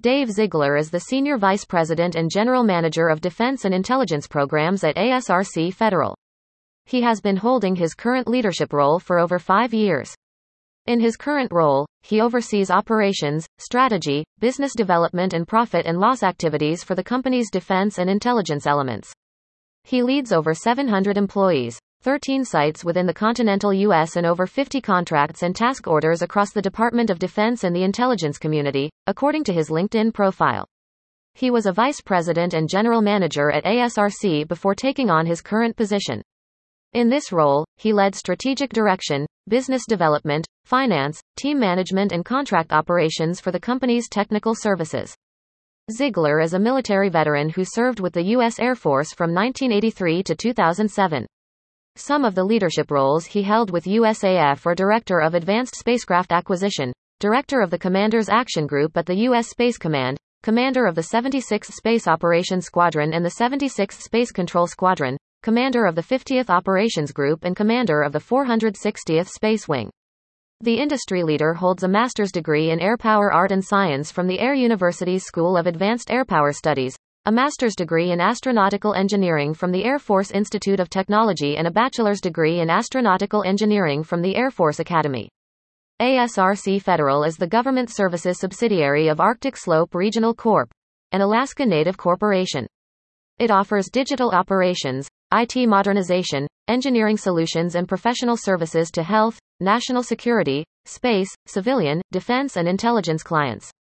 Dave Ziegler is the Senior Vice President and General Manager of Defense and Intelligence Programs at ASRC Federal. He has been holding his current leadership role for over 5 years. In his current role, he oversees operations, strategy, business development and profit and loss activities for the company's defense and intelligence elements. He leads over 700 employees, 13 sites within the continental U.S. and over 50 contracts and task orders across the Department of Defense and the intelligence community, according to his LinkedIn profile. He was a vice president and general manager at ASRC before taking on his current position. In this role, he led strategic direction, business development, finance, team management and contract operations for the company's technical services. Ziegler is a military veteran who served with the U.S. Air Force from 1983 to 2007. Some of the leadership roles he held with USAF are Director of Advanced Spacecraft Acquisition, Director of the Commander's Action Group at the U.S. Space Command, Commander of the 76th Space Operations Squadron and the 76th Space Control Squadron, Commander of the 50th Operations Group and Commander of the 460th Space Wing. The industry leader holds a master's degree in Airpower Art and Science from the Air University's School of Advanced Airpower Studies, a master's degree in astronautical engineering from the Air Force Institute of Technology and a bachelor's degree in astronautical engineering from the Air Force Academy. ASRC Federal is the government services subsidiary of Arctic Slope Regional Corp., an Alaska Native corporation. It offers digital operations, IT modernization, engineering solutions and professional services to health, national security, space, civilian, defense and intelligence clients.